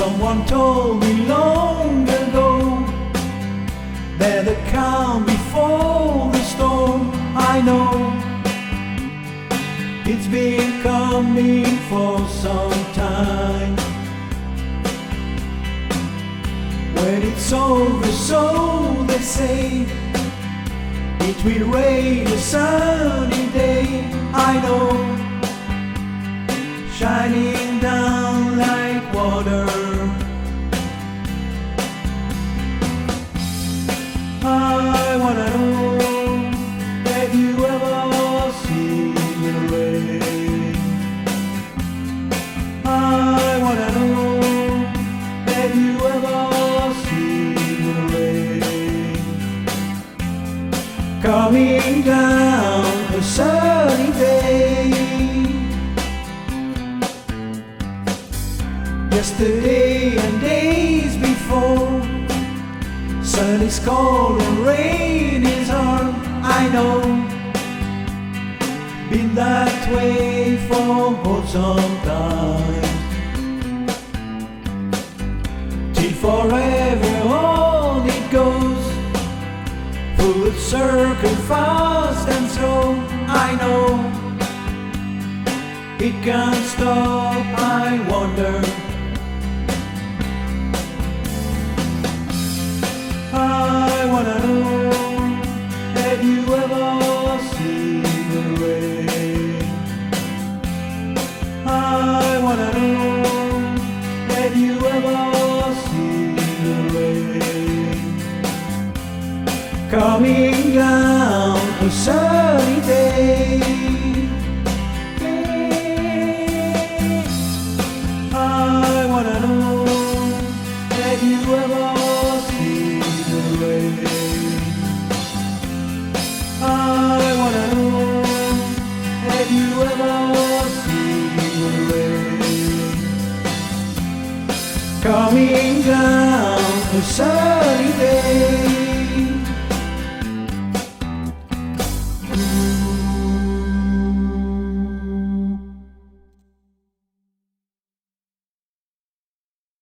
Someone told me long ago that the calm before the storm. I know it's been coming for some time. When it's over, so they say, it will rain a sunny day. I know, shining down like water. I wanna know, have you ever seen the rain? I wanna know, have you ever seen the rain? Coming down a sunny day. Yesterday and days before, sun is cold and rain is hard. I know, been that way for some time. Till forever on it goes, full circle, fast and slow. I know, it can't stop. I wonder, I wanna know, have you ever seen the rain? I wanna know, have you ever seen the rain? Coming down a sunny day. I wanna know, have you ever seen the rain? I wanna know, have you ever seen the rain? Coming down a sunny